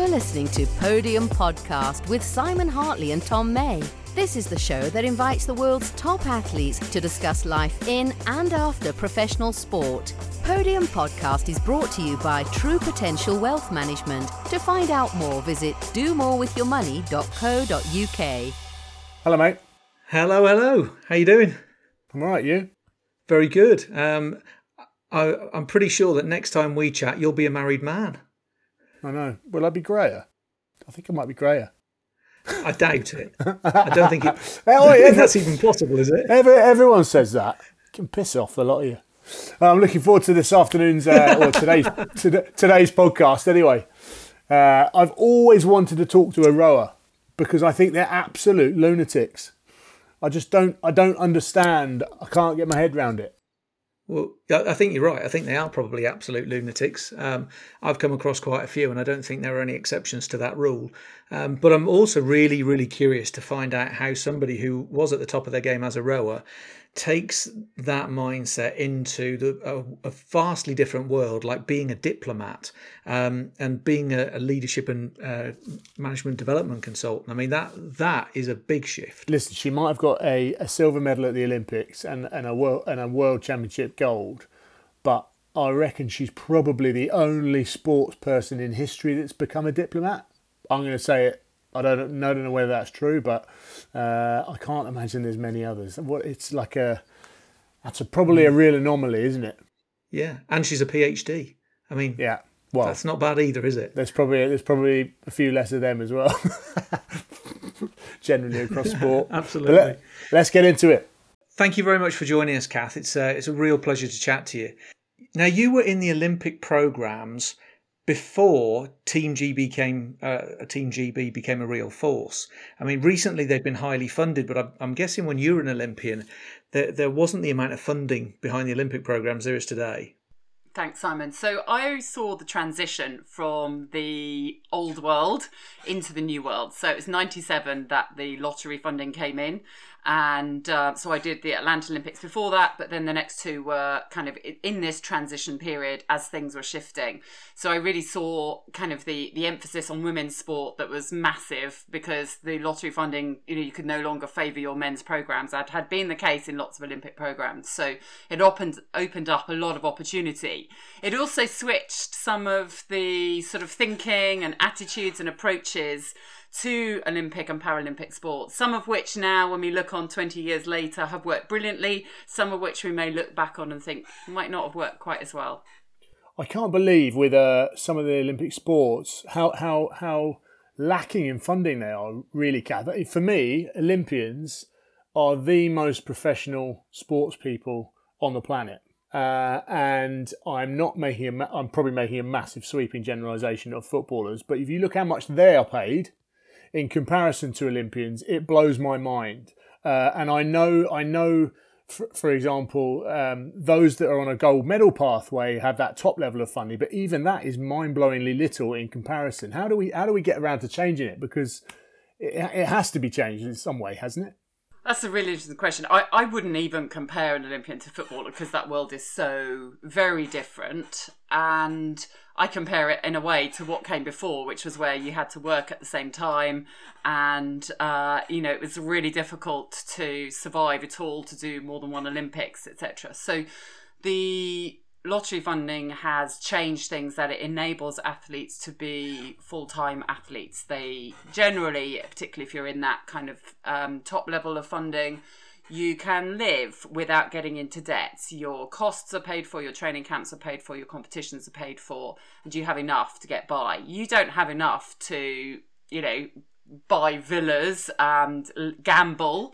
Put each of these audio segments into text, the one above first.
listening to Podium Podcast with Simon Hartley and Tom May. This is the show that invites the world's top athletes to discuss life in and after professional sport. Podium Podcast is brought to you by True Potential Wealth Management. To find out more, visit domorewithyourmoney.co.uk. Hello, mate. Hello. How you doing? I'm all right, you? Very good. I'm pretty sure that next time we chat, you'll be a married man. I know. Will I be greyer? I think I might be greyer. I doubt it. I don't think that's even possible, is it? Everyone says that. It can piss off a lot of you. I'm looking forward to this afternoon's or today's podcast. Anyway, I've always wanted to talk to a rower because I think they're absolute lunatics. I don't understand. I can't get my head around it. Well, I think you're right. I think they are probably absolute lunatics. I've come across quite a few, and I don't think there are any exceptions to that rule. But I'm also really, really curious to find out how somebody who was at the top of their game as a rower takes that mindset into a vastly different world, like being a diplomat and being a leadership and management development consultant. I mean, that is a big shift. Listen, she might have got a silver medal at the Olympics and a world championship gold, but I reckon she's probably the only sports person in history that's become a diplomat. I'm going to say it. I don't know whether that's true, but I can't imagine there's many others. It's like that's probably a real anomaly, isn't it? Yeah, and she's a PhD. I mean, yeah, well, that's not bad either, is it? There's probably a few less of them as well, generally across sport. Absolutely. Let's get into it. Thank you very much for joining us, Kath. It's a real pleasure to chat to you. Now, you were in the Olympic programs before Team GB became a real force. I mean, recently they've been highly funded, but I'm guessing when you were an Olympian, there wasn't the amount of funding behind the Olympic programs there is today. Thanks, Simon. So I saw the transition from the old world into the new world. So it was 97 that the lottery funding came in. And so I did the Atlanta Olympics before that, but then the next two were kind of in this transition period as things were shifting. So I really saw kind of the emphasis on women's sport that was massive because the lottery funding, you could no longer favour your men's programmes. That had been the case in lots of Olympic programmes. So it opened up a lot of opportunity. It also switched some of the sort of thinking and attitudes and approaches to Olympic and Paralympic sports, some of which now, when we look on 20 years later, have worked brilliantly, some of which we may look back on and think might not have worked quite as well. I can't believe with some of the Olympic sports how lacking in funding they are, really, Kath. For me, Olympians are the most professional sports people on the planet. And I'm probably making a massive sweeping generalisation of footballers, but if you look how much they are paid in comparison to Olympians, it blows my mind. And I know, for example, those that are on a gold medal pathway have that top level of funding, but even that is mind-blowingly little in comparison. How do we get around to changing it? Because it has to be changed in some way, hasn't it? That's a really interesting question. I wouldn't even compare an Olympian to footballer because that world is so very different. And I compare it in a way to what came before, which was where you had to work at the same time. And, it was really difficult to survive at all, to do more than one Olympics, etc. So the lottery funding has changed things that it enables athletes to be full-time athletes. They generally, particularly if you're in that kind of top level of funding, you can live without getting into debt. Your costs are paid for, your training camps are paid for, your competitions are paid for, and you have enough to get by. You don't have enough to, buy villas and gamble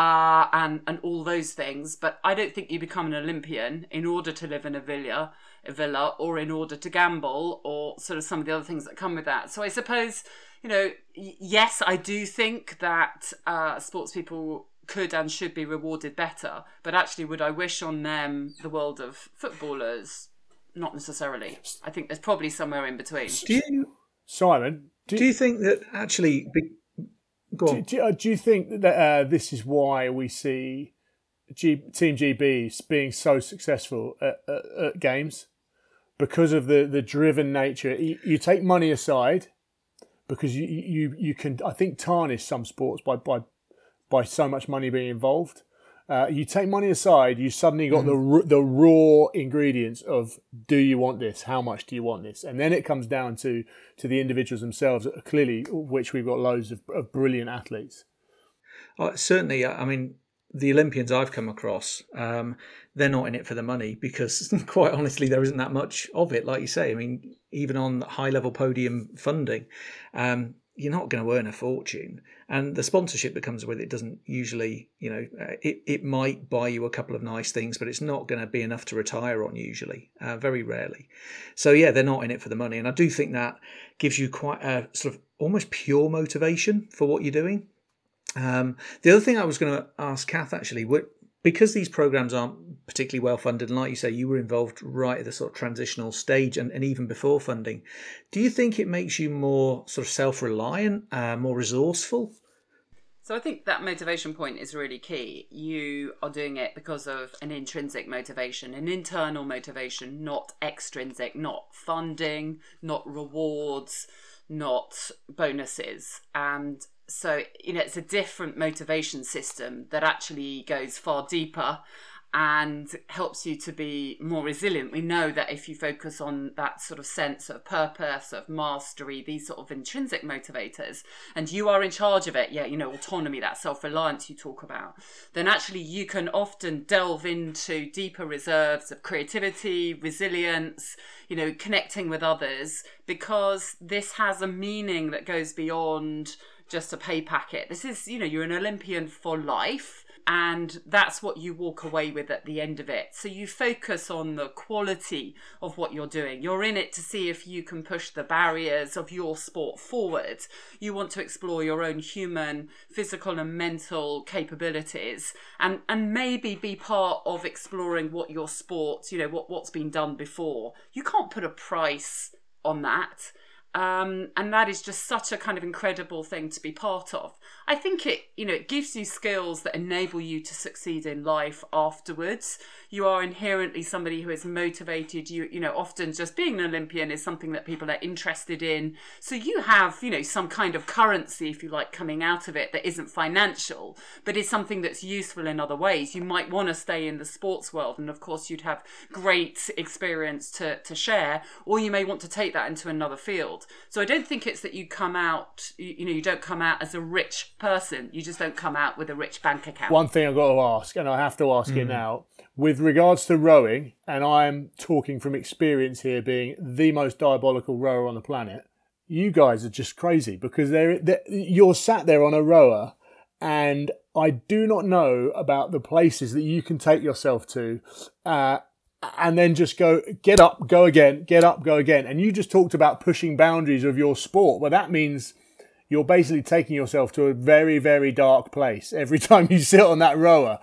and all those things. But I don't think you become an Olympian in order to live in a villa or in order to gamble or sort of some of the other things that come with that. So I suppose, yes, I do think that sports people could and should be rewarded better. But actually, would I wish on them the world of footballers? Not necessarily. I think there's probably somewhere in between. Simon, do you think that actually... Go on. Do you think that this is why we see Team GB being so successful at games? Because of the driven nature. You take money aside, because you can, I think, tarnish some sports by so much money being involved. You take money aside, you suddenly got the raw ingredients of, do you want this? How much do you want this? And then it comes down to the individuals themselves, clearly, which we've got loads of brilliant athletes. Certainly, I mean, the Olympians I've come across, they're not in it for the money because, quite honestly, there isn't that much of it. Like you say, I mean, even on high-level podium funding, you're not going to earn a fortune. And the sponsorship that comes with it doesn't usually, it might buy you a couple of nice things, but it's not going to be enough to retire on usually, very rarely. So yeah, they're not in it for the money. And I do think that gives you quite a sort of almost pure motivation for what you're doing. The other thing I was going to ask Kath, actually, because these programs aren't particularly well funded, and like you say, you were involved right at the sort of transitional stage and even before funding, do you think it makes you more sort of self-reliant, more resourceful? So I think that motivation point is really key. You are doing it because of an intrinsic motivation, an internal motivation, not extrinsic, not funding, not rewards, not bonuses. And so, it's a different motivation system that actually goes far deeper and helps you to be more resilient. We know that if you focus on that sort of sense of purpose, of mastery, these sort of intrinsic motivators, and you are in charge of it, autonomy, that self-reliance you talk about, then actually you can often delve into deeper reserves of creativity, resilience, connecting with others, because this has a meaning that goes beyond just a pay packet. This is, you're an Olympian for life, and that's what you walk away with at the end of it. So you focus on the quality of what you're doing. You're in it to see if you can push the barriers of your sport forward. You want to explore your own human, physical and mental capabilities, and maybe be part of exploring what your sport, what's been done before. You can't put a price on that. And that is just such a kind of incredible thing to be part of. I think it gives you skills that enable you to succeed in life afterwards. You are inherently somebody who is motivated. Often just being an Olympian is something that people are interested in. So you have, some kind of currency, if you like, coming out of it that isn't financial, but is something that's useful in other ways. You might want to stay in the sports world, and of course you'd have great experience to share, or you may want to take that into another field. So I don't think it's that you come out, you don't come out as a rich person. You just don't come out with a rich bank account. One thing I've got to ask, and I have to ask it now, with regards to rowing, and I'm talking from experience here, being the most diabolical rower on the planet, you guys are just crazy, because you're sat there on a rower, and I do not know about the places that you can take yourself to, and then just go, get up, go again, get up, go again. And you just talked about pushing boundaries of your sport. Well, that means you're basically taking yourself to a very, very dark place every time you sit on that rower.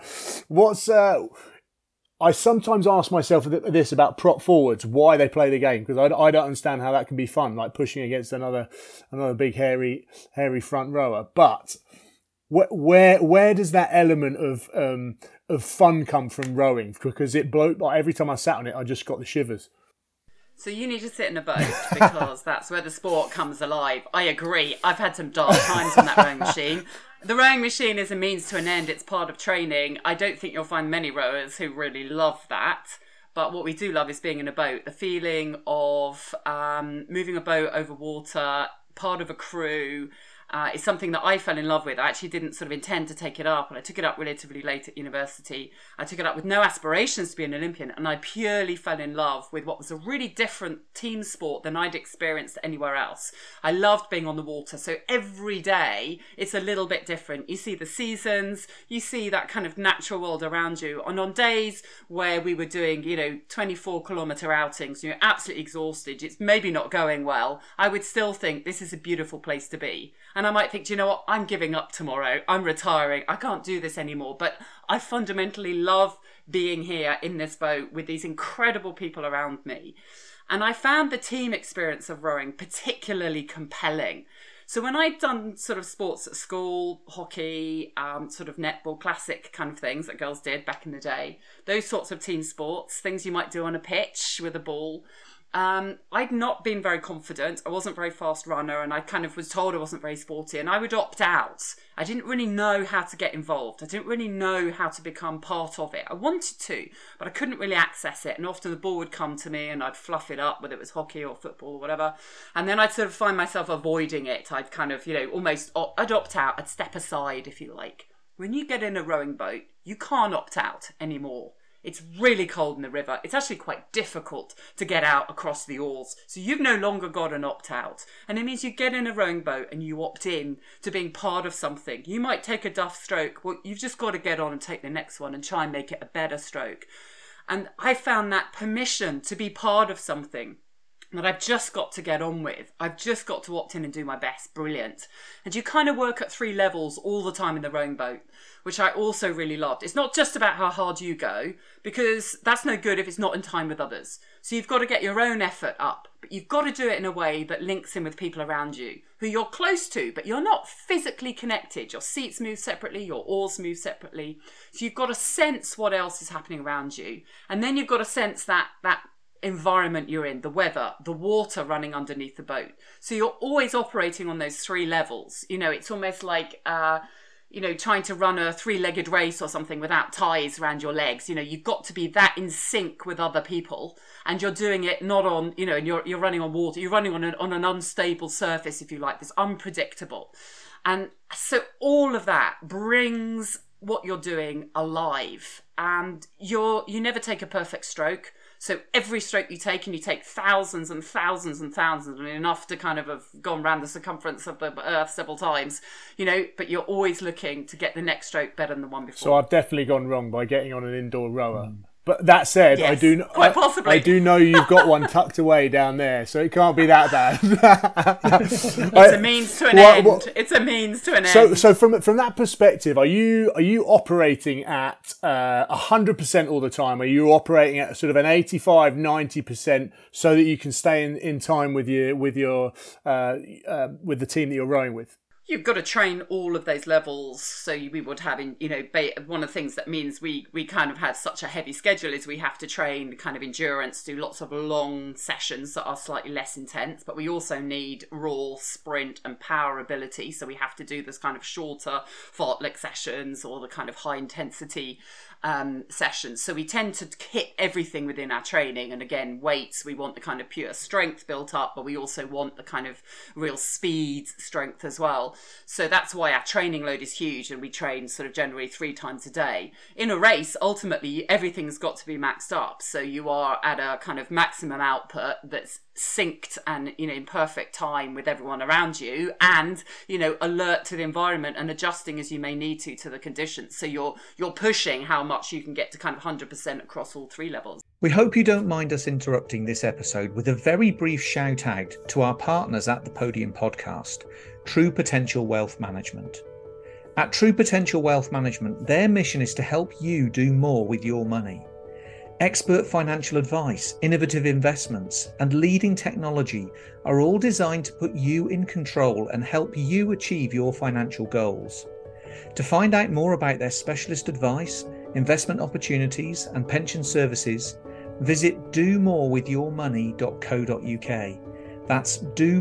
I sometimes ask myself this about prop forwards, why they play the game, because I don't understand how that can be fun, like pushing against another big hairy front rower. But where does that element of fun come from rowing? Because every time I sat on it, I just got the shivers. So you need to sit in a boat, because that's where the sport comes alive. I agree. I've had some dark times on that rowing machine. The rowing machine is a means to an end. It's part of training. I don't think you'll find many rowers who really love that. But what we do love is being in a boat. The feeling of moving a boat over water, part of a crew, is something that I fell in love with. I actually didn't sort of intend to take it up, and I took it up relatively late at university. I took it up with no aspirations to be an Olympian, and I purely fell in love with what was a really different team sport than I'd experienced anywhere else. I loved being on the water, so every day it's a little bit different. You see the seasons, you see that kind of natural world around you, and on days where we were doing 24-kilometre outings, you're absolutely exhausted, it's maybe not going well, I would still think this is a beautiful place to be. And I might think, do you know what? I'm giving up tomorrow. I'm retiring. I can't do this anymore. But I fundamentally love being here in this boat with these incredible people around me. And I found the team experience of rowing particularly compelling. So when I'd done sort of sports at school, hockey, sort of netball, classic kind of things that girls did back in the day, those sorts of team sports, things you might do on a pitch with a ball, I'd not been very confident. I wasn't a very fast runner, and I kind of was told I wasn't very sporty, and I would opt out. I didn't really know how to get involved. I didn't really know how to become part of it. I wanted to, but I couldn't really access it. And often the ball would come to me and I'd fluff it up, whether it was hockey or football or whatever. And then I'd sort of find myself avoiding it. I'd kind of, I'd opt out. I'd step aside, if you like. When you get in a rowing boat, you can't opt out anymore. It's really cold in the river. It's actually quite difficult to get out across the oars. So you've no longer got an opt-out. And it means you get in a rowing boat and you opt in to being part of something. You might take a duff stroke. Well, you've just got to get on and take the next one and try and make it a better stroke. And I found that permission to be part of something that I've just got to get on with. I've just got to opt in and do my best. Brilliant. And you kind of work at 3 levels all the time in the rowing boat, which I also really loved. It's not just about how hard you go, because that's no good if it's not in time with others. So you've got to get your own effort up, but you've got to do it in a way that links in with people around you who you're close to, but you're not physically connected. Your seats move separately, your oars move separately. So you've got to sense what else is happening around you. And then you've got to sense that environment you're in, the weather, the water running underneath the boat. So you're always operating on those 3 levels. It's almost like trying to run a 3-legged race or something without ties around your legs. You've got to be that in sync with other people, and you're doing it not on, and you're running on water. You're running on an unstable surface, if you like, that's unpredictable. And so all of that brings what you're doing alive, and you never take a perfect stroke. So every stroke you take, and you take thousands and thousands and thousands, and enough to kind of have gone around the circumference of the earth several times, but you're always looking to get the next stroke better than the one before. So I've definitely gone wrong by getting on an indoor rower. But that said, yes, I do know you've got one tucked away down there, so it can't be that bad. It's a means to an end. It's a means to an end. So from that perspective, are you operating at 100% all the time? Are you operating at sort of an 85, 90% so that you can stay in time with the team that you're rowing with? You've got to train all of those levels. So we would have, one of the things that means we kind of have such a heavy schedule is we have to train kind of endurance, do lots of long sessions that are slightly less intense, but we also need raw sprint and power ability. So we have to do this kind of shorter fartlek sessions or the kind of high intensity sessions. So we tend to hit everything within our training. And again, weights, we want the kind of pure strength built up, but we also want the kind of real speed strength as well. So that's why our training load is huge, and we train sort of generally 3 times a day. In a race, ultimately, everything's got to be maxed up. So you are at a kind of maximum output that's synced and, in perfect time with everyone around you, and, alert to the environment and adjusting as you may need to the conditions. So you're pushing how much you can get to kind of 100% across all 3 levels. We hope you don't mind us interrupting this episode with a very brief shout out to our partners at the Podium Podcast, True Potential Wealth Management. At True Potential Wealth Management, their mission is to help you do more with your money. Expert financial advice, innovative investments, and leading technology are all designed to put you in control and help you achieve your financial goals. To find out more about their specialist advice, investment opportunities, and pension services, visit domorewithyourmoney.co.uk. That's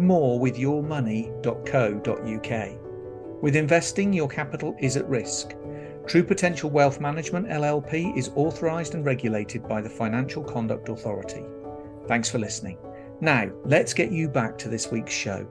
domorewithyourmoney.co.uk. With investing, your capital is at risk. True Potential Wealth Management LLP is authorised and regulated by the Financial Conduct Authority. Thanks for listening. Now, let's get you back to this week's show.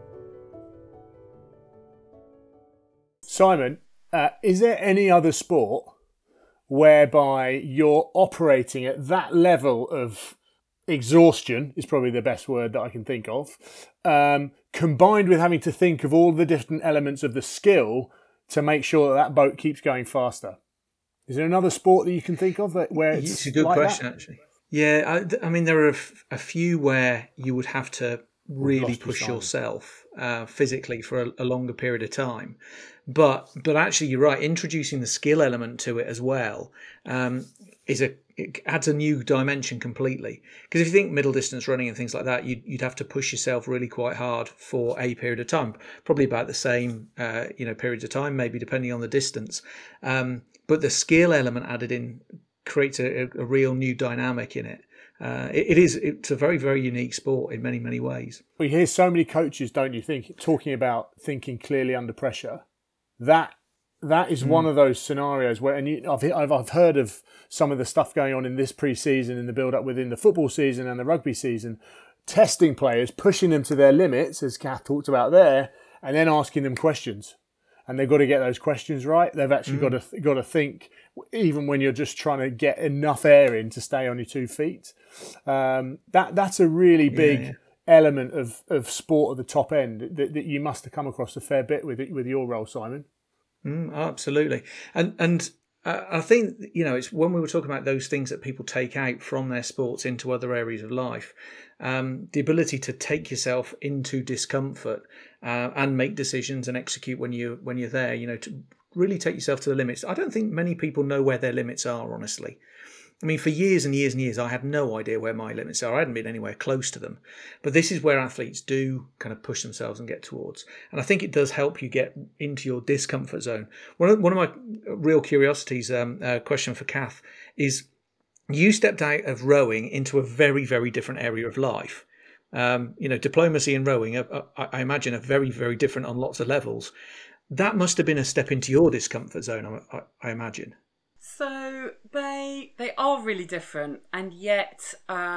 Simon, is there any other sport whereby you're operating at that level of exhaustion, is probably the best word that I can think of, combined with having to think of all the different elements of the skill to make sure that boat keeps going faster? Is there another sport that you can think of where it's a good like question, that? actually. Yeah, I mean, there are a few where you would have to really push yourself physically for a longer period of time. But actually, you're right. Introducing the skill element to it as well it adds a new dimension completely. Because if you think middle distance running and things like that, you'd have to push yourself really quite hard for a period of time, probably about the same periods of time, maybe depending on the distance. But the skill element added in creates a real new dynamic in it. It's a very, very unique sport in many, many ways. We hear so many coaches, don't you think, talking about thinking clearly under pressure. That is one of those scenarios where, and I've heard of some of the stuff going on in this pre-season, in the build-up within the football season and the rugby season, testing players, pushing them to their limits, as Kath talked about there, and then asking them questions. And they've got to get those questions right. They've actually got to think, even when you're just trying to get enough air in to stay on your 2 feet. That's a really big element of sport at the top end that you must have come across a fair bit with your role, Simon. Absolutely. And I think, it's when we were talking about those things that people take out from their sports into other areas of life, the ability to take yourself into discomfort and make decisions and execute when you're there, to really take yourself to the limits. I don't think many people know where their limits are, honestly. I mean, for years and years and years, I had no idea where my limits are. I hadn't been anywhere close to them. But this is where athletes do kind of push themselves and get towards. And I think it does help you get into your discomfort zone. One of my real curiosities, question for Kath, is you stepped out of rowing into a very, very different area of life. Diplomacy and rowing, I imagine, are very, very different on lots of levels. That must have been a step into your discomfort zone, I imagine. So they are really different, and yet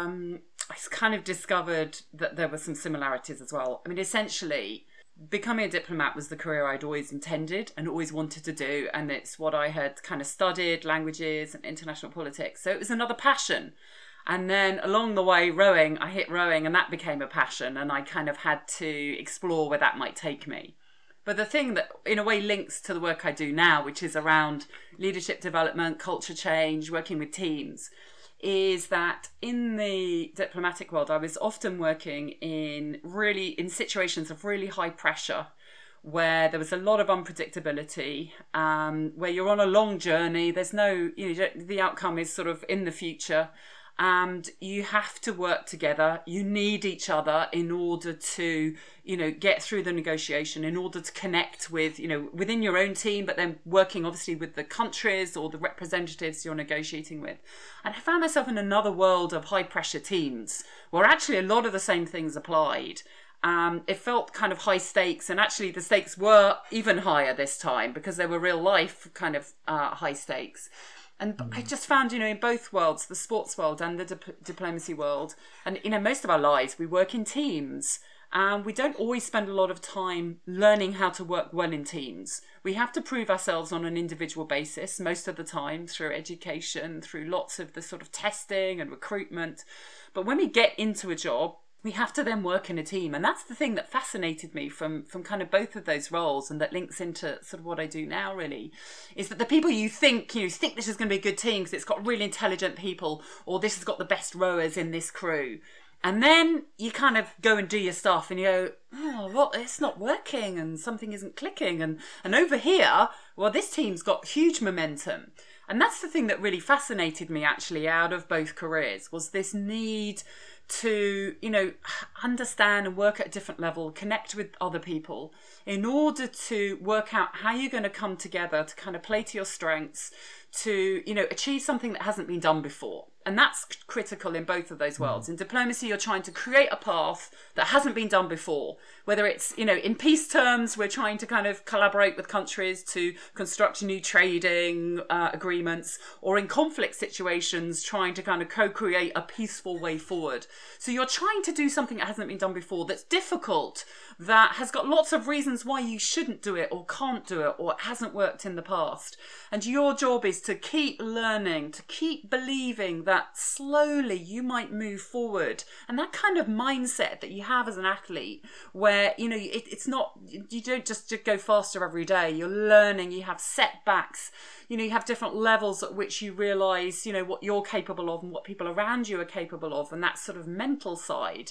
I kind of discovered that there were some similarities as well. I mean, essentially, becoming a diplomat was the career I'd always intended and always wanted to do, and it's what I had kind of studied, languages and international politics. So it was another passion. And then along the way, I hit rowing, and that became a passion, and I kind of had to explore where that might take me. But the thing that in a way links to the work I do now, which is around leadership development, culture change, working with teams, is that in the diplomatic world, I was often working in situations of really high pressure, where there was a lot of unpredictability, where you're on a long journey. There's no, the outcome is sort of in the future. And you have to work together. You need each other in order to, get through the negotiation, in order to connect with, within your own team, but then working obviously with the countries or the representatives you're negotiating with. And I found myself in another world of high pressure teams where actually a lot of the same things applied. It felt kind of high stakes, and actually the stakes were even higher this time because they were real life kind of high stakes. And I just found, in both worlds, the sports world and the diplomacy world, and, most of our lives, we work in teams. And we don't always spend a lot of time learning how to work well in teams. We have to prove ourselves on an individual basis most of the time through education, through lots of the sort of testing and recruitment. But when we get into a job, we have to then work in a team. And that's the thing that fascinated me from kind of both of those roles, and that links into sort of what I do now, really, is that the people you think this is going to be a good team because it's got really intelligent people, or this has got the best rowers in this crew. And then you kind of go and do your stuff and you go, it's not working and something isn't clicking. And over here, this team's got huge momentum. And that's the thing that really fascinated me actually out of both careers, was this need to, understand and work at a different level, connect with other people in order to work out how you're going to come together to kind of play to your strengths, to, achieve something that hasn't been done before. And that's critical in both of those worlds. In diplomacy, you're trying to create a path that hasn't been done before. Whether it's, in peace terms, we're trying to kind of collaborate with countries to construct new trading agreements, or in conflict situations, trying to kind of co-create a peaceful way forward. So you're trying to do something that hasn't been done before, that's difficult, that has got lots of reasons why you shouldn't do it or can't do it, or it hasn't worked in the past. And your job is to keep learning, to keep believing that slowly you might move forward. And that kind of mindset that you have as an athlete, where, it's not, you don't just go faster every day. You're learning, you have setbacks, you have different levels at which you realise, what you're capable of and what people around you are capable of. And that sort of mental side,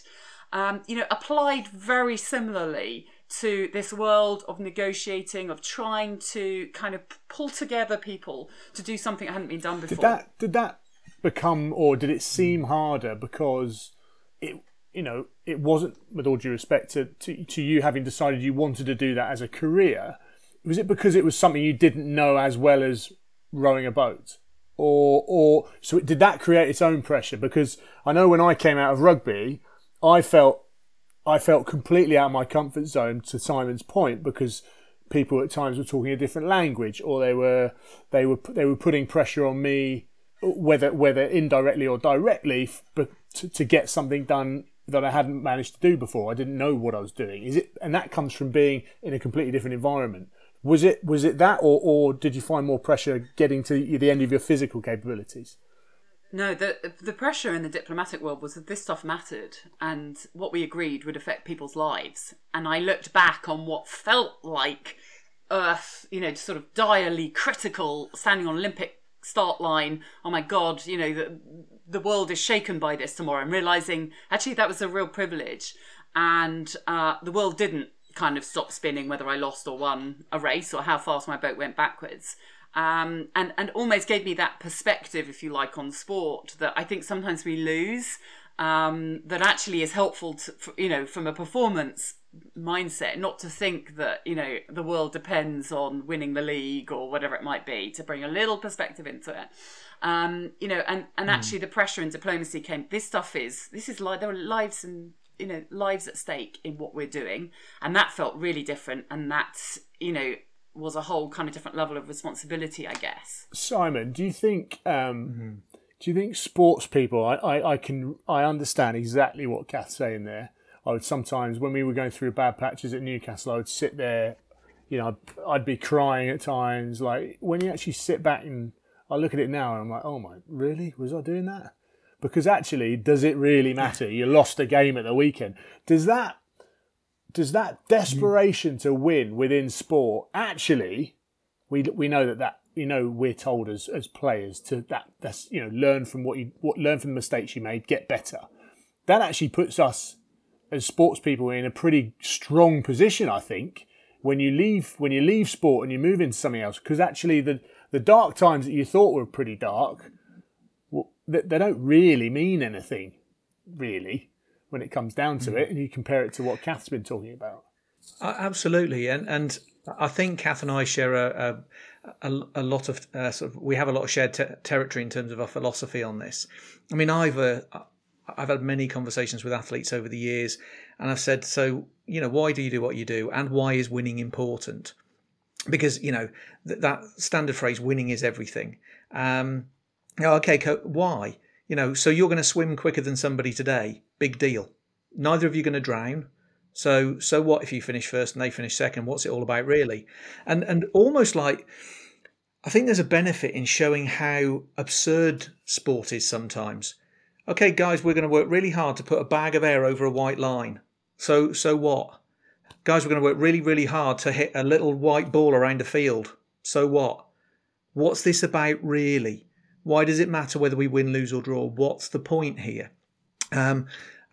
applied very similarly to this world of negotiating, of trying to kind of pull together people to do something that hadn't been done before. Did that become, or did it seem harder because it wasn't, with all due respect to you having decided you wanted to do that as a career? Was it because it was something you didn't know as well as rowing a boat? or so did that create its own pressure? Because I know when I came out of rugby, I felt completely out of my comfort zone, to Simon's point, because people at times were talking a different language, or they were putting pressure on me, whether indirectly or directly, but to get something done that I hadn't managed to do before. I didn't know what I was doing. And that comes from being in a completely different environment. Was it that, or did you find more pressure getting to the end of your physical capabilities? No, the pressure in the diplomatic world was that this stuff mattered, and what we agreed would affect people's lives. And I looked back on what felt like Earth, sort of direly critical, standing on Olympic start line. Oh my God, the world is shaken by this tomorrow. And realising actually that was a real privilege, and the world didn't kind of stop spinning whether I lost or won a race or how fast my boat went backwards. And almost gave me that perspective, if you like, on sport that I think sometimes we lose, that actually is helpful to, from a performance mindset, not to think that, the world depends on winning the league or whatever it might be, to bring a little perspective into it. Actually the pressure and diplomacy came, this is like, there were lives and, lives at stake in what we're doing. And that felt really different. And that's, was a whole kind of different level of responsibility, I guess. Simon, do you think sports people? I understand exactly what Kath's saying there. I would sometimes, when we were going through bad patches at Newcastle, I would sit there, I'd be crying at times. Like, when you actually sit back and I look at it now, and I'm like, oh my, really? Was I doing that? Because actually, does it really matter? You lost a game at the weekend. Does that desperation to win within sport, actually, we know that we're told as players to that's learn from learn from the mistakes you made, get better. That actually puts us as sports people in a pretty strong position, I think, when you leave sport and you move into something else, because actually the dark times that you thought were pretty dark, they don't really mean anything, really, when it comes down to it, and you compare it to what Kath's been talking about. Absolutely, and I think Kath and I share a lot of we have a lot of shared territory in terms of our philosophy on this. I mean, I've had many conversations with athletes over the years, and I've said, so why do you do what you do, and why is winning important? Because that standard phrase, winning is everything. Okay, why? So you're going to swim quicker than somebody today. Big deal. Neither of you are going to drown. So what if you finish first and they finish second? What's it all about, really? And almost like, I think there's a benefit in showing how absurd sport is sometimes. Okay, guys, we're going to work really hard to put a bag of air over a white line. So what? Guys, we're going to work really, really hard to hit a little white ball around a field. So what? What's this about, really? Why does it matter whether we win, lose or draw? What's the point here? And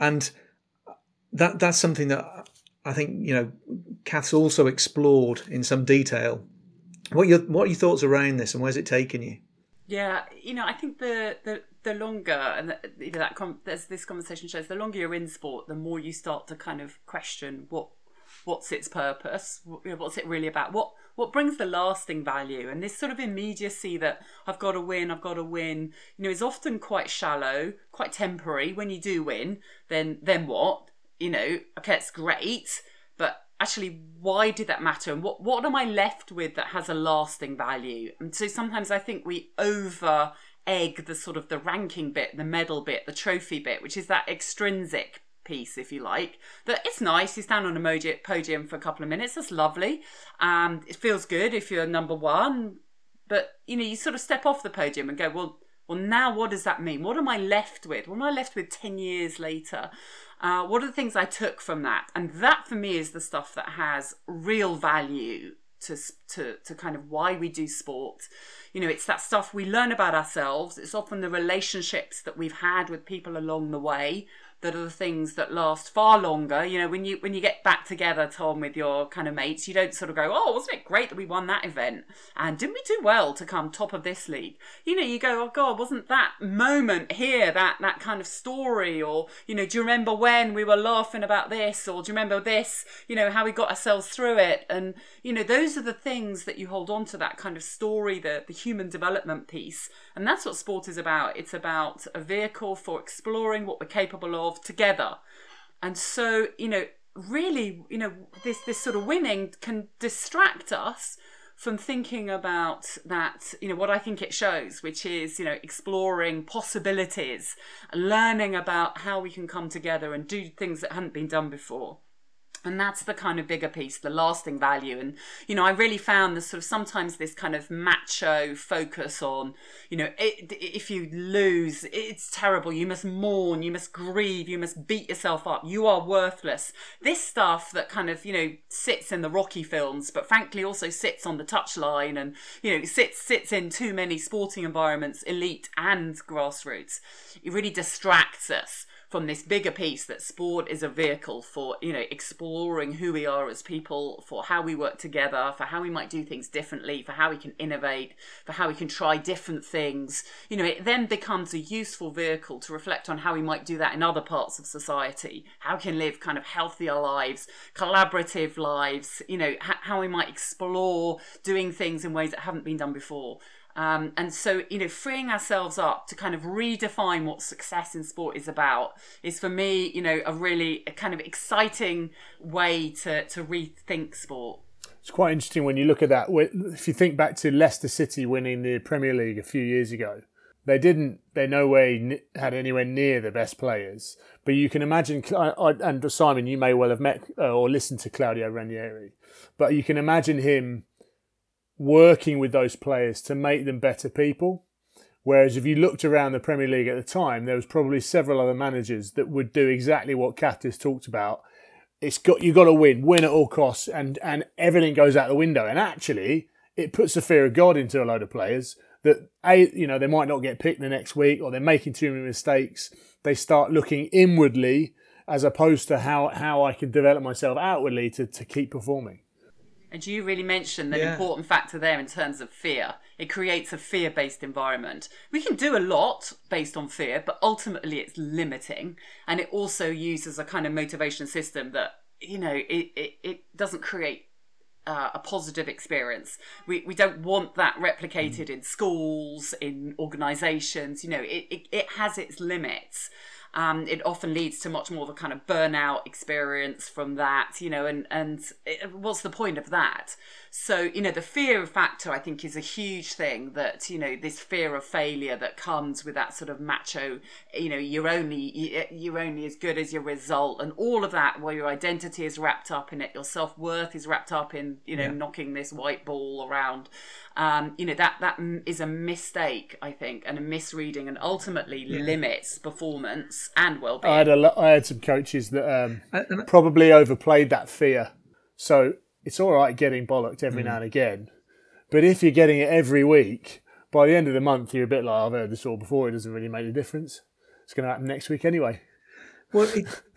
that's something that I think, Kath's also explored in some detail. What are your thoughts around this, and where's it taken you? Yeah, I think the longer, and as this conversation shows, the longer you're in sport, the more you start to kind of question what's its purpose, what's it really about, what brings the lasting value. And this sort of immediacy that I've got to win, is often quite shallow, quite temporary. When you do win, then what? Okay, it's great, but actually, why did that matter? And what am I left with that has a lasting value? And so sometimes I think we over egg the sort of the ranking bit, the medal bit, the trophy bit, which is that extrinsic piece, if you like, that it's nice, you stand on a podium for a couple of minutes, that's lovely, it feels good if you're number one, but you sort of step off the podium and go, well now what does that mean? What am I left with? What am I left with 10 years later? What are the things I took from that? And that for me is the stuff that has real value to kind of why we do sport. It's that stuff we learn about ourselves. It's often the relationships that we've had with people along the way that are the things that last far longer. You know, when you get back together, Tom, with your kind of mates, you don't sort of go, oh, wasn't it great that we won that event? And didn't we do well to come top of this league? You know, you go, oh God, wasn't that moment here, that kind of story? Or, you know, do you remember when we were laughing about this? Or do you remember this, you know, how we got ourselves through it? And, you know, those are the things that you hold on to, that kind of story, the human development piece. And that's what sport is about. It's about a vehicle for exploring what we're capable of together. And so, you know, really, you know, this sort of winning can distract us from thinking about that, you know, what I think it shows, which is, you know, exploring possibilities, learning about how we can come together and do things that hadn't been done before. And that's the kind of bigger piece, the lasting value. And, you know, I really found this sort of sometimes this kind of macho focus on, you know, if you lose, it's terrible. You must mourn, you must grieve, you must beat yourself up. You are worthless. This stuff that kind of, you know, sits in the Rocky films, but frankly also sits on the touchline and, you know, sits in too many sporting environments, elite and grassroots. It really distracts us from this bigger piece that sport is a vehicle for, you know, exploring who we are as people, for how we work together, for how we might do things differently, for how we can innovate, for how we can try different things. You know, it then becomes a useful vehicle to reflect on how we might do that in other parts of society, how we can live kind of healthier lives, collaborative lives, you know, how we might explore doing things in ways that haven't been done before. And so, you know, freeing ourselves up to kind of redefine what success in sport is about is, for me, you know, a kind of exciting way to rethink sport. It's quite interesting when you look at that. If you think back to Leicester City winning the Premier League a few years ago, they no way had anywhere near the best players. But you can imagine, and Simon, you may well have met or listened to Claudio Ranieri, but you can imagine him working with those players to make them better people. Whereas if you looked around the Premier League at the time, there was probably several other managers that would do exactly what Kath just talked about. You've got to win at all costs, and everything goes out the window. And actually, it puts the fear of God into a load of players that, you know, they might not get picked the next week, or they're making too many mistakes. They start looking inwardly as opposed to how I can develop myself outwardly to keep performing. And you really mentioned an important factor there in terms of fear. It creates a fear-based environment. We can do a lot based on fear, but ultimately it's limiting. And it also uses a kind of motivation system that, you know, it doesn't create a positive experience. We don't want that replicated in schools, in organisations. You know, it has its limits. It often leads to much more of a kind of burnout experience from that, you know, and what's the point of that? So, you know, the fear factor, I think, is a huge thing that, you know, this fear of failure that comes with that sort of macho, you know, you're only as good as your result, and all of that, where your identity is wrapped up in it, your self-worth is wrapped up in, you know, knocking this white ball around. You know, that is a mistake, I think, and a misreading, and ultimately limits performance and well-being. I had some coaches that probably overplayed that fear. So it's all right getting bollocked every now and again, but if you're getting it every week, by the end of the month, you're a bit like, I've heard this all before. It doesn't really make a difference. It's going to happen next week anyway. Well,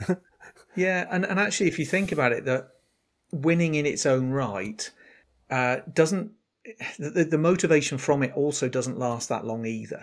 and actually, if you think about it, that winning in its own right doesn't. The motivation from it also doesn't last that long either.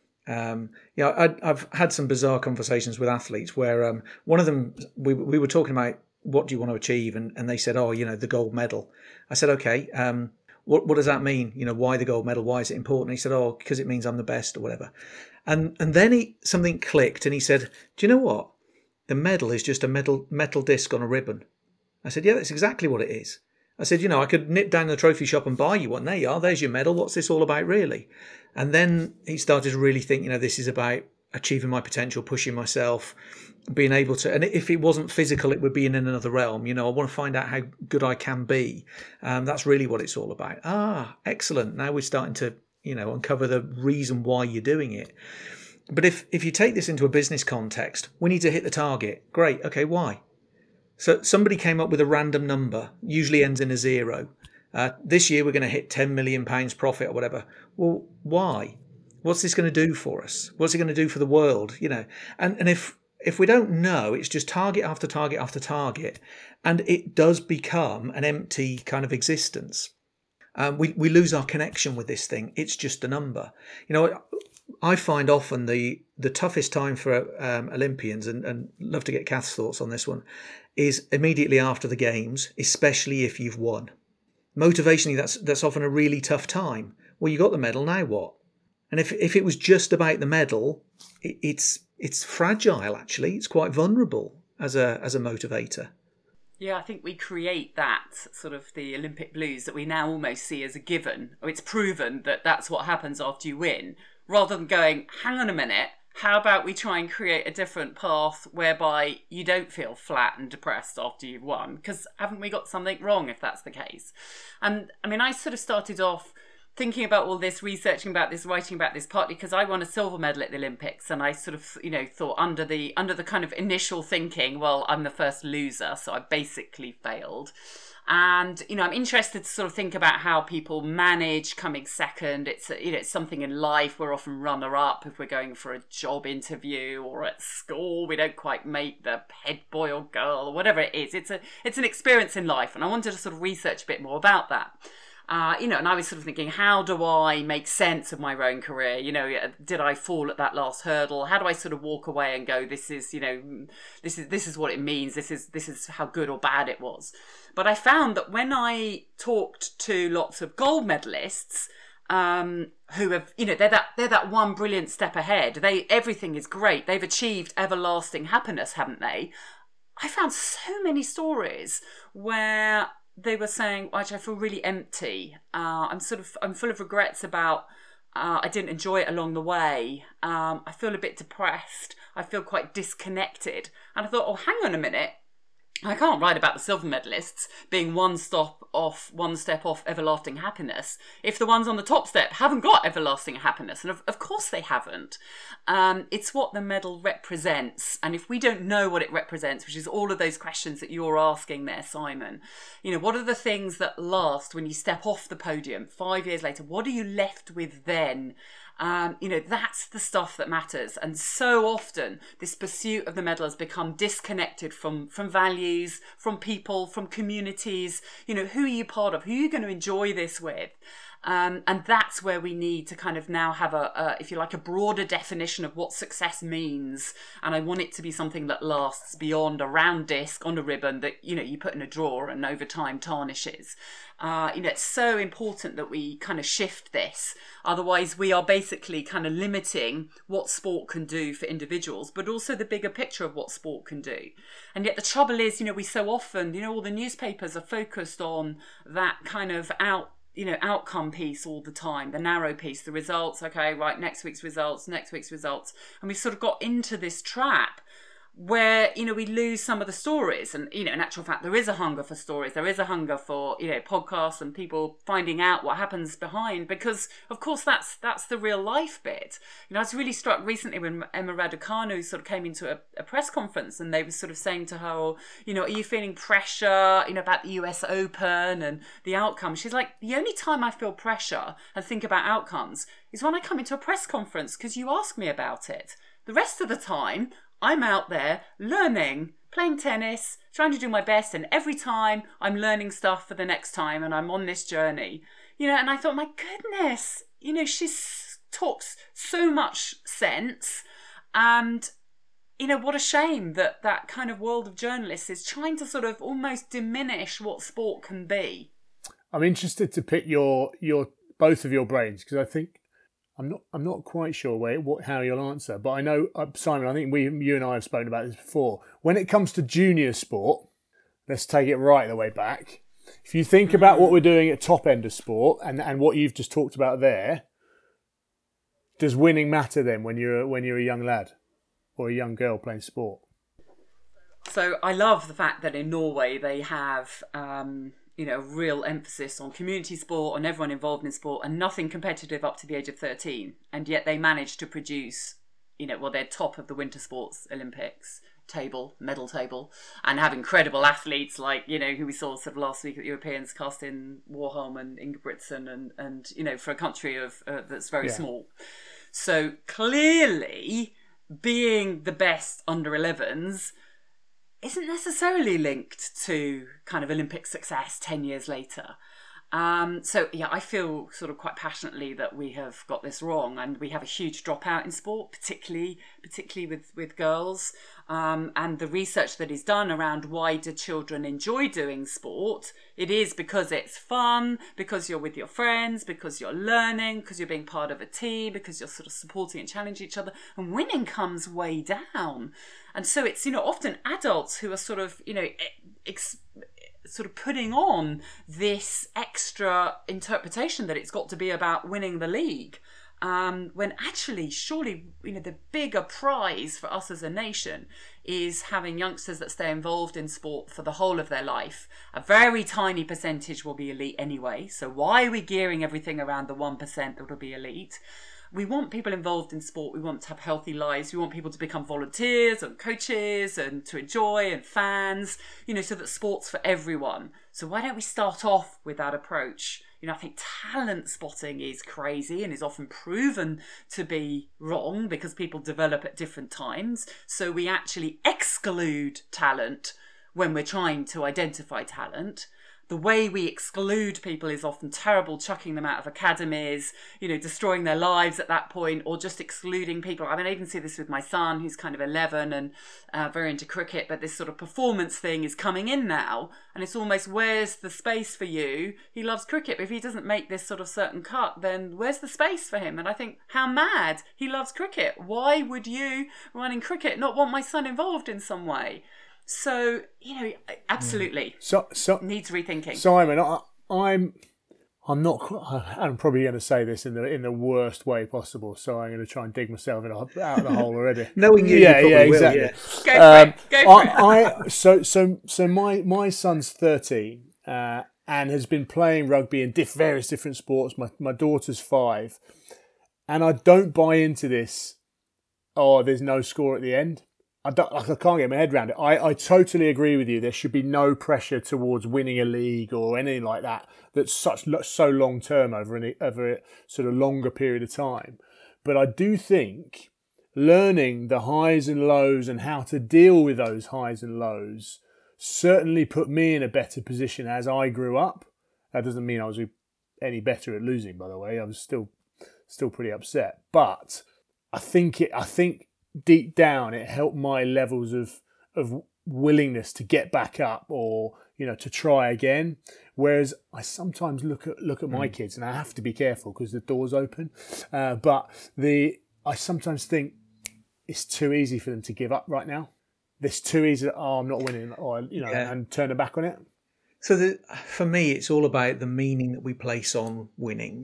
I've had some bizarre conversations with athletes where one of them, we were talking about what do you want to achieve, and they said, oh, you know, the gold medal. I said, okay, what does that mean? You know, why the gold medal? Why is it important? He said, oh, because it means I'm the best or whatever. And then something clicked, and he said, do you know what? The medal is just a metal disc on a ribbon. I said, yeah, that's exactly what it is. I said, you know, I could nip down to the trophy shop and buy you one. There you are. There's your medal. What's this all about, really? And then he started to really think, you know, this is about achieving my potential, pushing myself, being able to. And if it wasn't physical, it would be in another realm. You know, I want to find out how good I can be. That's really what it's all about. Excellent. Now we're starting to, you know, uncover the reason why you're doing it. But if you take this into a business context, we need to hit the target. Great. Okay, why? So somebody came up with a random number, usually ends in a 0. This year we're going to hit £10 million profit or whatever. Well, why? What's this going to do for us? What's it going to do for the world? You know, and if if we don't know, it's just target after target after target, and it does become an empty kind of existence. We lose our connection with this thing. It's just a number. I find often the toughest time for Olympians, and love to get Kath's thoughts on this one, is immediately after the games, especially if you've won. Motivationally, that's often a really tough time. Well, you got the medal, now what? And if it was just about the medal, it's fragile. Actually, it's quite vulnerable as a motivator. Yeah, I think we create that sort of the Olympic blues that we now almost see as a given. Or it's proven that that's what happens after you win, rather than going, hang on a minute, how about we try and create a different path whereby you don't feel flat and depressed after you've won? Because haven't we got something wrong if that's the case? And I mean, I sort of started off thinking about all this, researching about this, writing about this, partly because I won a silver medal at the Olympics, and I sort of, thought under the kind of initial thinking, well, I'm the first loser, so I basically failed. And, I'm interested to sort of think about how people manage coming second. It's, it's something in life. We're often runner-up if we're going for a job interview, or at school we don't quite make the head boy or girl or whatever it is. It's an experience in life, and I wanted to sort of research a bit more about that. And I was sort of thinking, how do I make sense of my rowing career? Did I fall at that last hurdle? How do I sort of walk away and go, this is what it means. This is how good or bad it was. But I found that when I talked to lots of gold medalists, who have, they're that one brilliant step ahead. Everything is great. They've achieved everlasting happiness, haven't they? I found so many stories where they were saying, actually, I feel really empty. I'm full of regrets about, I didn't enjoy it along the way. I feel a bit depressed. I feel quite disconnected. And I thought, oh, hang on a minute. I can't write about the silver medalists being one step off everlasting happiness if the ones on the top step haven't got everlasting happiness. And of course they haven't. It's what the medal represents. And if we don't know what it represents, which is all of those questions that you're asking there, Simon, what are the things that last when you step off the podium 5 years later? What are you left with then? That's the stuff that matters. And so often this pursuit of the medal has become disconnected from values, from people, from communities. Who are you part of? Who are you going to enjoy this with? And that's where we need to kind of now have a broader definition of what success means. And I want it to be something that lasts beyond a round disc on a ribbon that, you put in a drawer and over time tarnishes. It's so important that we kind of shift this. Otherwise, we are basically kind of limiting what sport can do for individuals, but also the bigger picture of what sport can do. And yet the trouble is, we so often, all the newspapers are focused on that kind of outcome piece all the time, the narrow piece, the results. Okay, right, next week's results. And we've sort of got into this trap where, we lose some of the stories. And, in actual fact, there is a hunger for stories. There is a hunger for, podcasts and people finding out what happens behind, because, of course, that's the real life bit. I was really struck recently when Emma Raducanu sort of came into a press conference, and they were sort of saying to her, are you feeling pressure, about the US Open and the outcome? She's like, the only time I feel pressure and think about outcomes is when I come into a press conference because you ask me about it. The rest of the time, I'm out there learning, playing tennis, trying to do my best, and every time I'm learning stuff for the next time, and I'm on this journey. And I thought, my goodness, she talks so much sense, and what a shame that kind of world of journalists is trying to sort of almost diminish what sport can be. I'm interested to pick your both of your brains, because I think I'm not quite sure how you'll answer, but I know, Simon, I think you and I have spoken about this before. When it comes to junior sport, let's take it right the way back. If you think about what we're doing at top end of sport and what you've just talked about there, does winning matter then when you're a young lad or a young girl playing sport? So I love the fact that in Norway they have a real emphasis on community sport, on everyone involved in sport, and nothing competitive up to the age of 13. And yet they managed to produce, they're top of the winter sports Olympics medal table, and have incredible athletes like, who we saw sort of last week at the Europeans, Karsten Warholm and Ingebrigtsen, and for a country of that's very small. So clearly being the best under 11s isn't necessarily linked to kind of Olympic success 10 years later. So yeah, I feel sort of quite passionately that we have got this wrong, and we have a huge dropout in sport, particularly with girls. And the research that is done around why do children enjoy doing sport, it is because it's fun, because you're with your friends, because you're learning, because you're being part of a team, because you're sort of supporting and challenging each other, and winning comes way down. And so it's, you know, often adults who are sort of, you know, sort of putting on this extra interpretation that it's got to be about winning the league, when actually, surely, you know, the bigger prize for us as a nation is having youngsters that stay involved in sport for the whole of their life. A very tiny percentage will be elite anyway, so why are we gearing everything around the 1% that will be elite? We want people involved in sport. We want to have healthy lives. We want people to become volunteers and coaches and to enjoy, and fans, you know, so that sport's for everyone. So why don't we start off with that approach? You know, I think talent spotting is crazy and is often proven to be wrong because people develop at different times. So we actually exclude talent when we're trying to identify talent. The way we exclude people is often terrible, chucking them out of academies, you know, destroying their lives at that point, or just excluding people. I mean, I even see this with my son, who's kind of 11 and very into cricket, but this sort of performance thing is coming in now, and it's almost, where's the space for you? He loves cricket, but if he doesn't make this sort of certain cut, then where's the space for him? And I think, how mad? He loves cricket. Why would you, running cricket, not want my son involved in some way? So, you know, absolutely needs rethinking. Simon, I'm probably going to say this in the worst way possible, so I'm going to try and dig myself out of the hole already. Knowing you, you probably exactly. Will, yeah. Go for it. So my son's 13 and has been playing rugby in various different sports. My daughter's 5, and I don't buy into this. Oh, there's no score at the end. I can't get my head around it. I totally agree with you. There should be no pressure towards winning a league or anything like that. That's so long term over a sort of longer period of time. But I do think learning the highs and lows and how to deal with those highs and lows certainly put me in a better position as I grew up. That doesn't mean I was any better at losing, by the way. I was still pretty upset. But I think deep down it helped my levels of willingness to get back up, or, you know, to try again. Whereas I sometimes look at my kids, and I have to be careful because the door's open, but I sometimes think it's too easy for them to give up right now. It's too easy. I'm not winning, or, you know, and turn their back on it. So for me, it's all about the meaning that we place on winning,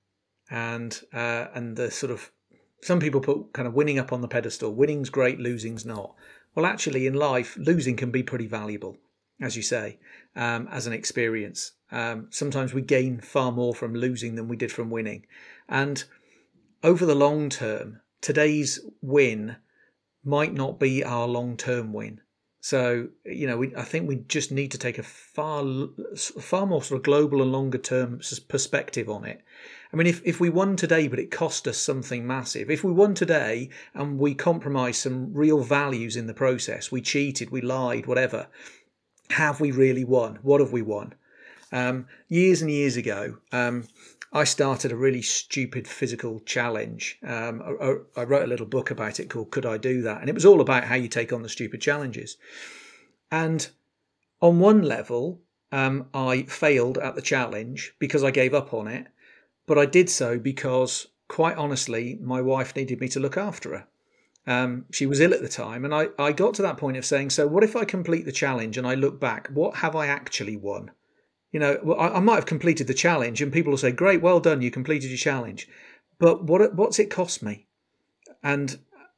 and the sort of, some people put kind of winning up on the pedestal. Winning's great, losing's not. Well, actually, in life, losing can be pretty valuable, as you say, as an experience. Sometimes we gain far more from losing than we did from winning. And over the long term, today's win might not be our long-term win. So, you know, I think we just need to take a far more sort of global and longer-term perspective on it. I mean, if we won today, but it cost us something massive, if we won today and we compromised some real values in the process, we cheated, we lied, whatever, have we really won? What have we won? Years and years ago, I started a really stupid physical challenge. I wrote a little book about it called Could I Do That? And it was all about how you take on the stupid challenges. And on one level, I failed at the challenge because I gave up on it. But I did so because, quite honestly, my wife needed me to look after her. She was ill at the time. And I got to that point of saying, so what if I complete the challenge and I look back? What have I actually won? You know, well, I might have completed the challenge and people will say, great, well done, you completed your challenge. But what's it cost me? And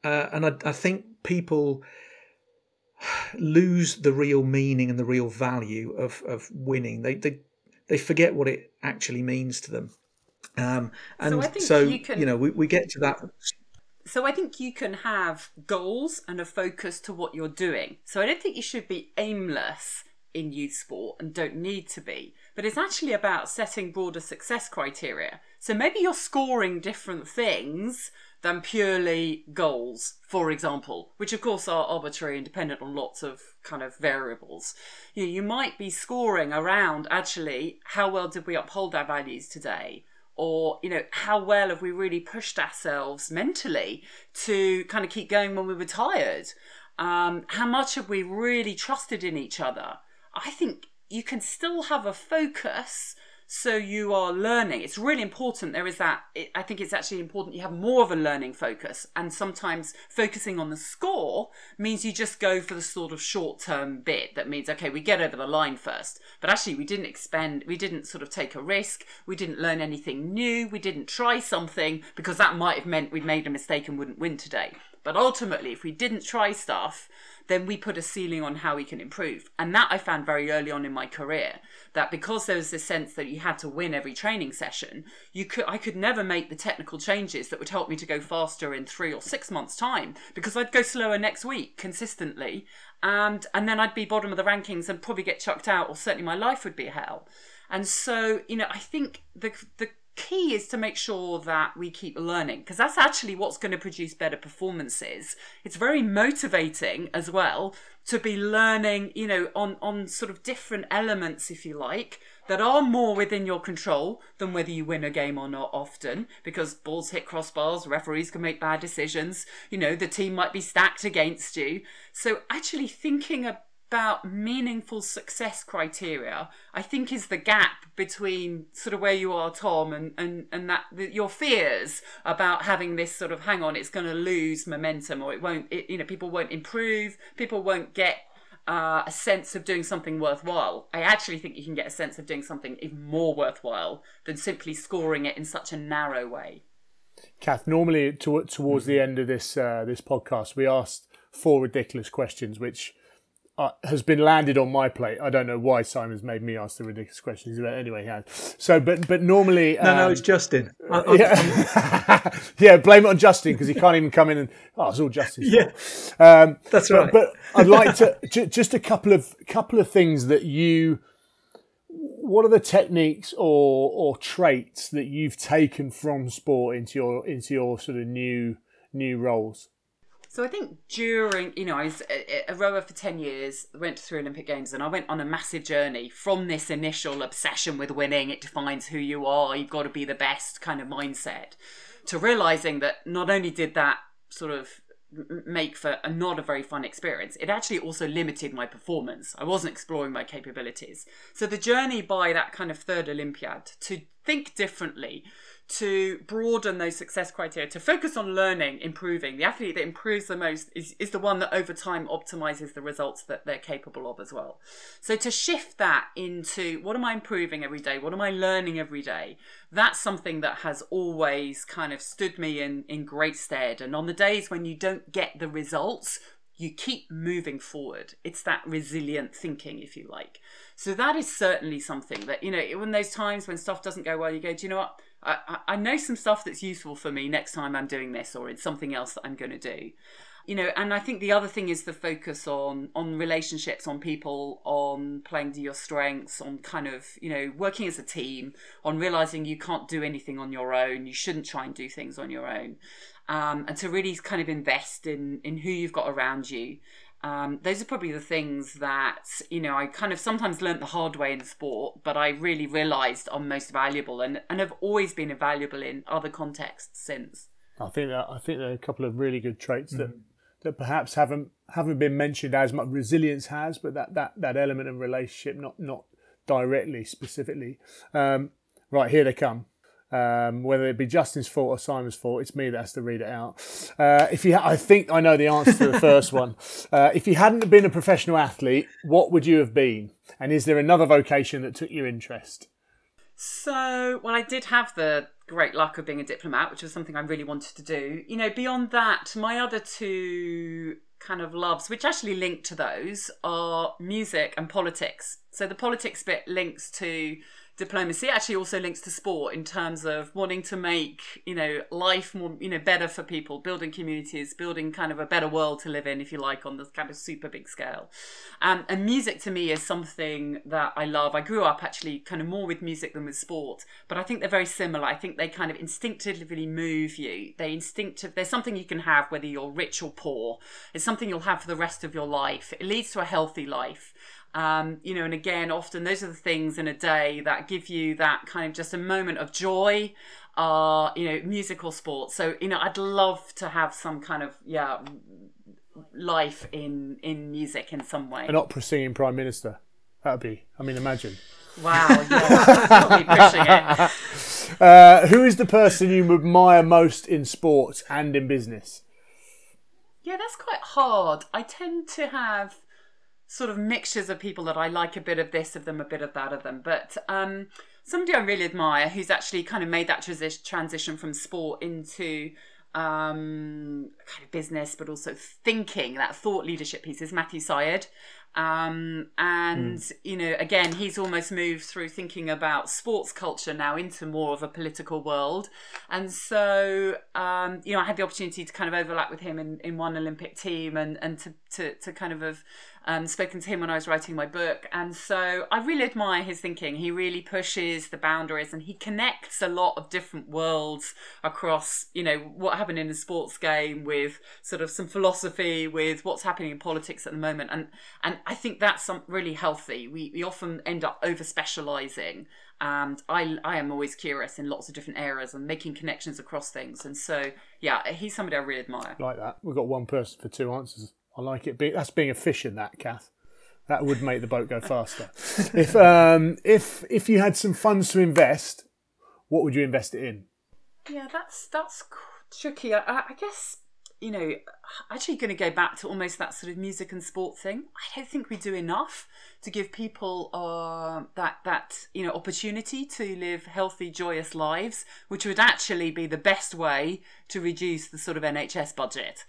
I think people lose the real meaning and the real value of winning. They forget what it actually means to them. We get to that. So I think you can have goals and a focus to what you're doing. So I don't think you should be aimless in youth sport and don't need to be. But it's actually about setting broader success criteria. So maybe you're scoring different things than purely goals, for example, which of course are arbitrary and dependent on lots of kind of variables. You might be scoring around actually how well did we uphold our values today, or how well have we really pushed ourselves mentally to kind of keep going when we were tired. How much have we really trusted in each other? I think you can still have a focus, so you are learning. It's really important. There is that. I think it's actually important you have more of a learning focus. And sometimes focusing on the score means you just go for the sort of short-term bit. That means, okay, we get over the line first. But actually we didn't sort of take a risk. We didn't learn anything new. We didn't try something because that might have meant we'd made a mistake and wouldn't win today. But ultimately, if we didn't try stuff, then we put a ceiling on how we can improve. And that I found very early on in my career, that because there was this sense that you had to win every training session, I could never make the technical changes that would help me to go faster in 3 or 6 months' time, because I'd go slower next week consistently. And then I'd be bottom of the rankings and probably get chucked out, or certainly my life would be hell. And so, I think the key is to make sure that we keep learning, because that's actually what's going to produce better performances. It's very motivating as well to be learning, on sort of different elements, if you like, that are more within your control than whether you win a game or not often, because balls hit crossbars, referees can make bad decisions, the team might be stacked against you. So actually thinking about meaningful success criteria, I think, is the gap between sort of where you are, Tom, and that your fears about having this sort of, hang on, it's going to lose momentum, or people won't improve, people won't get a sense of doing something worthwhile. I actually think you can get a sense of doing something even more worthwhile than simply scoring it in such a narrow way. Kath, normally towards the end of this podcast, we asked 4 ridiculous questions, which has been landed on my plate. I don't know why Simon's made me ask the ridiculous questions, but anyway, he has. So, but normally, no, it's Justin. Yeah, blame it on Justin, because he can't even come in and it's all Justin's fault. That's right. But I'd like to just a couple of things that you. What are the techniques or traits that you've taken from sport into your sort of new roles? So I think during, I was a rower for 10 years, went through Olympic Games, and I went on a massive journey from this initial obsession with winning, it defines who you are, you've got to be the best kind of mindset, to realising that not only did that sort of make for not a very fun experience, it actually also limited my performance. I wasn't exploring my capabilities. So the journey by that kind of third Olympiad to think differently, to broaden those success criteria, to focus on learning, improving. The athlete that improves the most is the one that over time optimizes the results that they're capable of as well. So to shift that into, what am I improving every day? What am I learning every day? That's something that has always kind of stood me in great stead. And on the days when you don't get the results, you keep moving forward. It's that resilient thinking, if you like. So that is certainly something that, when those times when stuff doesn't go well, you go, do you know what? I know some stuff that's useful for me next time I'm doing this, or it's something else that I'm going to do. And I think the other thing is the focus on relationships, on people, on playing to your strengths, on kind of, working as a team, on realising you can't do anything on your own. You shouldn't try and do things on your own. And to really kind of invest in who you've got around you. Those are probably the things that, I kind of sometimes learnt the hard way in sport, but I really realised are most valuable and have always been invaluable in other contexts since. I think there are a couple of really good traits that perhaps haven't been mentioned as much. Resilience has, but that element of relationship, not directly, specifically. Right, here they come. Whether it be Justin's fault or Simon's fault, it's me that has to read it out. I think I know the answer to the first one. If you hadn't been a professional athlete, what would you have been? And is there another vocation that took your interest? So, I did have the great luck of being a diplomat, which was something I really wanted to do. Beyond that, my other 2 kind of loves, which actually link to those, are music and politics. So the politics bit links to diplomacy actually also links to sport in terms of wanting to make, life more, better for people, building communities, building kind of a better world to live in, if you like, on this kind of super big scale. And music to me is something that I love. I grew up actually kind of more with music than with sport, but I think they're very similar. I think they kind of instinctively move you. There's something you can have whether you're rich or poor. It's something you'll have for the rest of your life. It leads to a healthy life. And again, often those are the things in a day that give you that kind of just a moment of joy, music or sport. So, I'd love to have some kind of, life in music in some way. An opera singing Prime Minister. That'd be, imagine. Wow, yeah, probably pushing it. Who is the person you admire most in sports and in business? Yeah, that's quite hard. I tend to have sort of mixtures of people that I like a bit of this of them, a bit of that of them. But somebody I really admire who's actually kind of made that transition from sport into kind of business, but also thinking, that thought leadership piece, is Matthew Syed. Again, he's almost moved through thinking about sports culture now into more of a political world. And so, I had the opportunity to kind of overlap with him in one Olympic team and to kind of have spoken to him when I was writing my book. And so I really admire his thinking. He really pushes the boundaries and he connects a lot of different worlds across, what happened in the sports game with sort of some philosophy, with what's happening in politics at the moment. And I think that's really healthy. We often end up over-specialising. And I am always curious in lots of different areas and making connections across things. And so, yeah, he's somebody I really admire. Like that. We've got one person for two answers. I like it. That's being efficient, that, Kath. That would make the boat go faster. If you had some funds to invest, what would you invest it in? Yeah, that's tricky. I guess, actually going to go back to almost that sort of music and sport thing. I don't think we do enough to give people that opportunity to live healthy, joyous lives, which would actually be the best way to reduce the sort of NHS budget.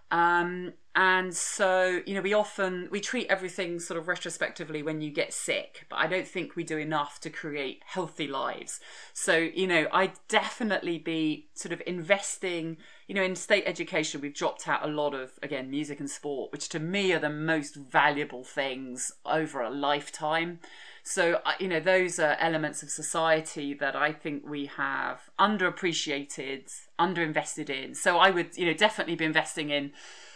And so, we treat everything sort of retrospectively when you get sick, but I don't think we do enough to create healthy lives. So, I'd definitely be sort of investing, in state education. We've dropped out a lot of, again, music and sport, which to me are the most valuable things over a lifetime. So, those are elements of society that I think we have underappreciated, underinvested in. So I would, definitely be investing in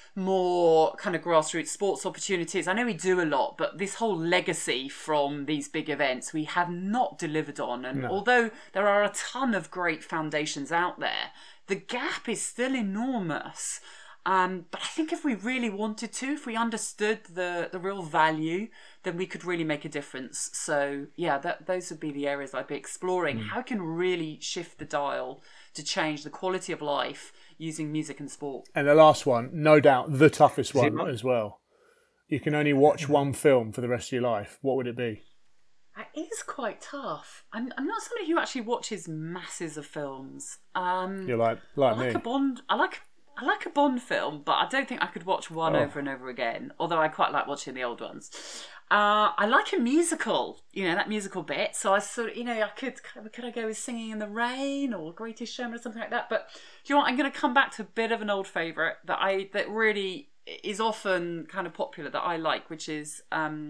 more kind of grassroots sports opportunities. I know we do a lot, but this whole legacy from these big events we have not delivered on. And although there are a ton of great foundations out there, the gap is still enormous. But I think if we really wanted to, if we understood the real value, then we could really make a difference. So yeah, those would be the areas I'd be exploring. How can really shift the dial to change the quality of life using music and sport? And the last one, no doubt the toughest one as well. You can only watch one film for the rest of your life. What would it be? It is quite tough. I'm not somebody who actually watches masses of films. You're like me. I like a Bond film, but I don't think I could watch one over and over again, although I quite like watching the old ones. I like a musical, that musical bit. So I sort of, could I go with Singing in the Rain or Greatest Showman or something like that? But do you know what? I'm going to come back to a bit of an old favourite that really is often kind of popular that I like, which is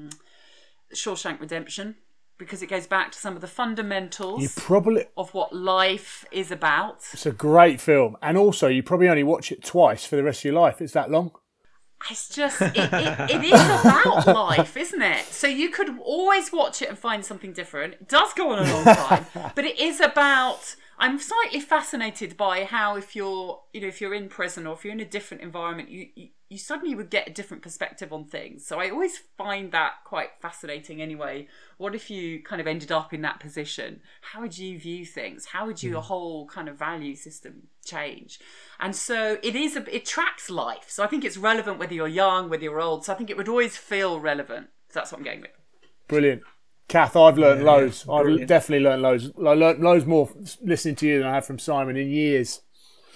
Shawshank Redemption. Because it goes back to some of the fundamentals of what life is about. It's a great film. And also, you probably only watch it twice for the rest of your life. It's that long. It's just, it is about life, isn't it? So you could always watch it and find something different. It does go on a long time. But it is about... I'm slightly fascinated by how if you're in prison or if you're in a different environment, you suddenly would get a different perspective on things. So I always find that quite fascinating anyway. What if you kind of ended up in that position? How would you view things? How would your whole kind of value system change? And so it tracks life. So I think it's relevant whether you're young, whether you're old. So I think it would always feel relevant. So that's what I'm going with. Brilliant. Kath, I've learned loads. I've definitely learned loads. I learned loads more listening to you than I have from Simon in years.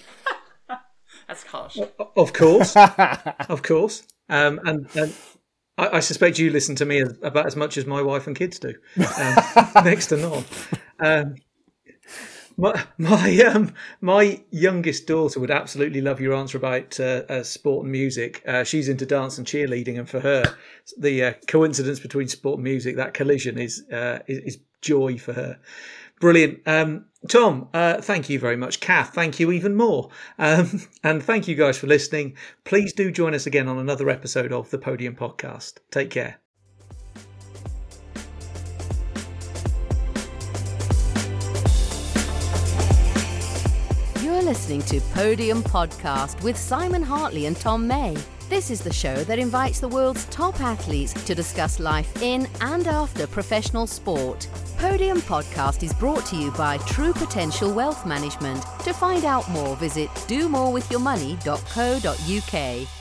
That's harsh. Of course. Of course. And I suspect you listen to me about as much as my wife and kids do. Next to none. My youngest daughter would absolutely love your answer about sport and music. She's into dance and cheerleading, and for her, the coincidence between sport and music, that collision, is joy for her. Brilliant. Tom, thank you very much. Kath, thank you even more. And thank you guys for listening. Please do join us again on another episode of the Podium Podcast. Take care. You're listening to Podium Podcast with Simon Hartley and Tom May. This is the show that invites the world's top athletes to discuss life in and after professional sport. Podium Podcast is brought to you by True Potential Wealth Management. To find out more, visit domorewithyourmoney.co.uk.